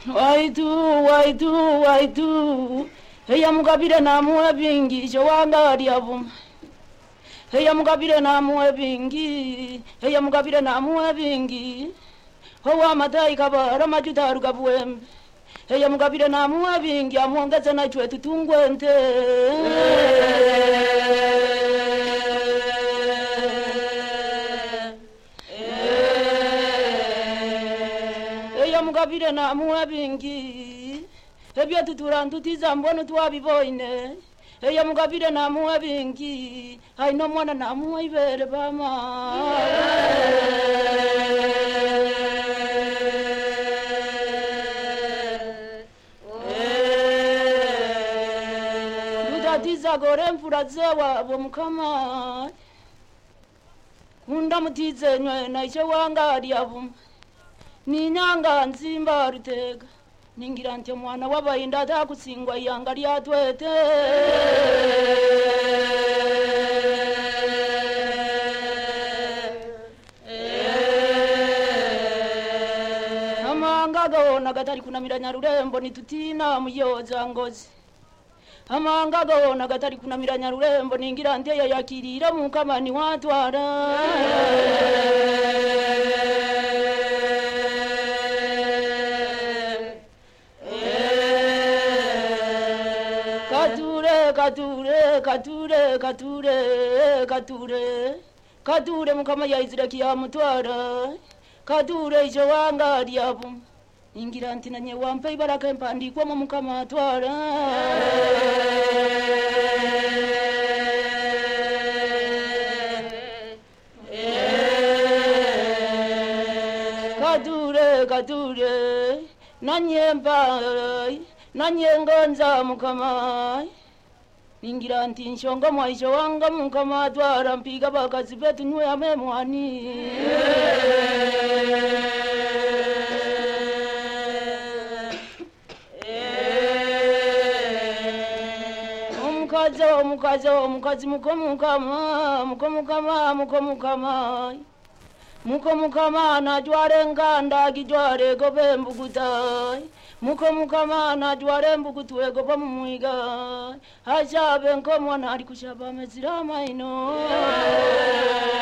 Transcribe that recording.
waitu heya mugabire namuwe bingi jo wangari abum heya mugabire namuwe bingi heya mugabire namuwe bingi ho amatai kabara majuta rugabwembe heya mugabire namuwe bingi amuongeze na chwe tutungwente heya mugabire namuwe bingi ebyo tuturantutiza mbono twabiboine heya mugabire namuwe bingi haino mwana namuwe ibere bama Dudatiza gore mfura zewa bo mukama kunda mutize nywe na iche wangari abum ni nyanga nzimba rutega ningira nte mwana wabayinda atakusingwa yanga lyatwete amanga gona gatari kunamira nyarurembo nitutina muyoza ngozi amanga gona gatari kunamira nyarurembo ningira nte yakirira mukamani watwara kature mukama yaizira kiya mutwara kature ijo wangari abu ingira ntina nye wampe ibaraka mpandikwa mu mukama atwara kature nanyemba nanyengonza mukama ningira nti nshonga mwaisho wanga mukama atwara mpiga bakazi betu nywe amemwani omukazi mukomukama najware nganda gijware gobe mbugutai mukomukama najware mbugutu ego bamumwiga hajabe nkomwana ari kushaba mezira maino